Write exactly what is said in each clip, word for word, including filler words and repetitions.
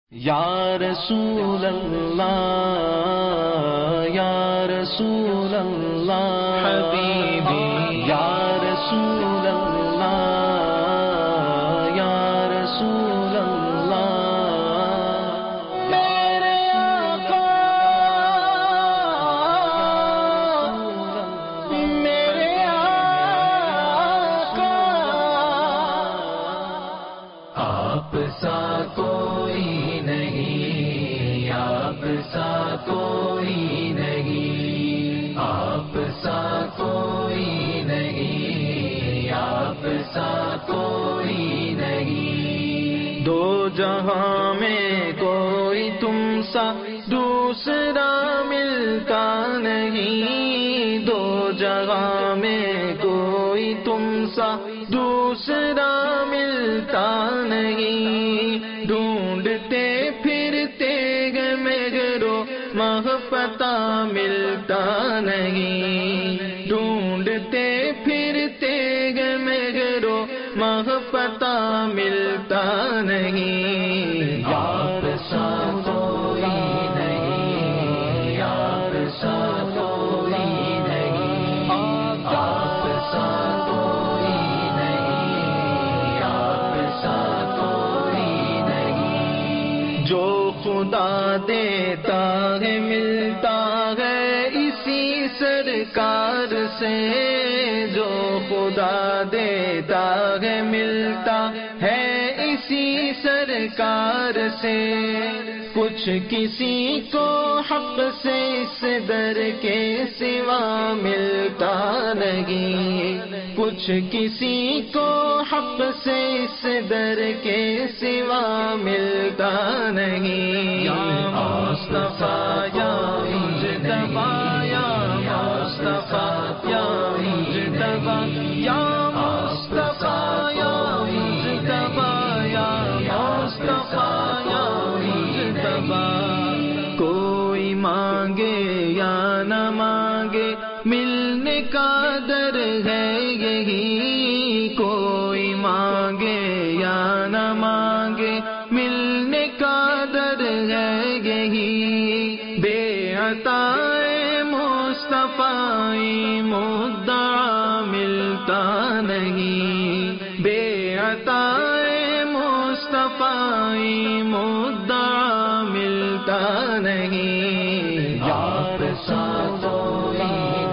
یا رسول اللہ یا رسول اللہ حبیبی یا رسول اللہ یا رسول اللہ میرے آقا میرے آقا آپ سا کوئی نہیں، آپ سا کوئی نہیں، آپ سا کوئی نہیں، آپ سا کوئی نہیں۔ دو جہاں میں کوئی تم سا دوسرا ملتا نہیں، دو جہاں میں کوئی تم سا دوسرا ملتا نہیں۔ ڈھونڈتے پھرتے گئے مگرو ماہ پتہ ملتا نہیں، ڈھونڈتے پھرتے گئے مگرو ماہ پتہ ملتا نہیں۔ آپ سا کوئی نہیں، آپ سا کوئی نہیں، آپ سا کوئی نہیں، آپ سا کوئی نہیں۔ جو خدا دیتا ہے ملتا ہے اسی سرکار سے، جو خدا دیتا ہے ملتا ہے اسی سرکار سے۔ کچھ کسی کو حق سے اس در کے سوا ملتا نہیں، کچھ کسی کو حق سے اس در کے سوا ملتا نہیں۔ یا مصطفیٰ یا مجتبیٰ یا مصطفیٰ یا مجتبیٰ یا مصطفیٰ یا مجتبیٰ یا مصطفیٰ یا مجتبیٰ۔ کوئی مانگے یا نہ مانگے ملنے کا در ہے یہی، کوئی مانگے یا نہ مانگے ملنے کا در ہے یہی۔ بے عطائے مصطفیٰ مدعا ملتا نہیں، بے عطائے مصطفیٰ مدعا ملتا نہیں۔ یار سا کوئی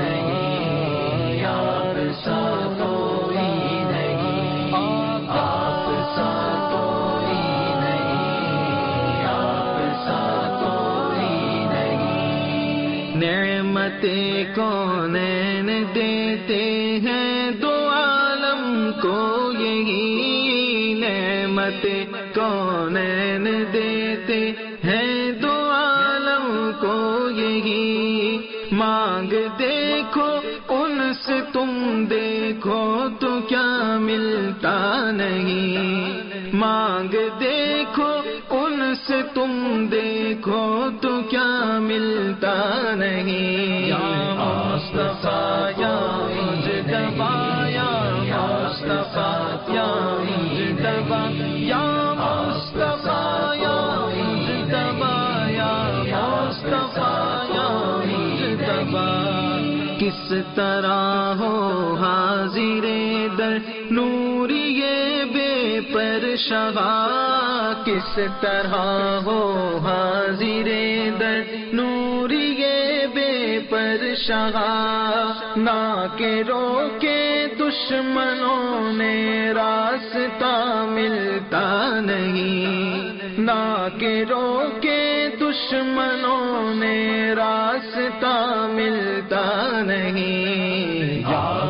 نہیں، یار سا کوئی نہیں، آپ سا کوئی نہیں، آپ سا کوئی نہیں۔ نعمتیں کونین دیتے ہیں دو عالم کو یہی، نعمتیں کونین دیتے ہیں دو عالم کو یہی۔ مانگ دیکھو ان سے تم دیکھو تو کیا ملتا نہیں، مانگ دیکھو ان سے تم دیکھو تو کیا ملتا نہیں۔ یا مصطفیٰ یا مجتبیٰ یا مصطفیٰ یا مجتبیٰ یا مصطفیٰ یا مجتبیٰ یا مصطفیٰ یا مجتبیٰ۔ کس طرح ہو حاضر در نوریے بے پر شہا، کس طرح ہو حاضر در نوریے بے پر شہا۔ نہ کہ روکے دشمنوں نے راستہ ملتا نہیں، نہ کہ روکے دشمنوں نے راستہ ملتا نہیں۔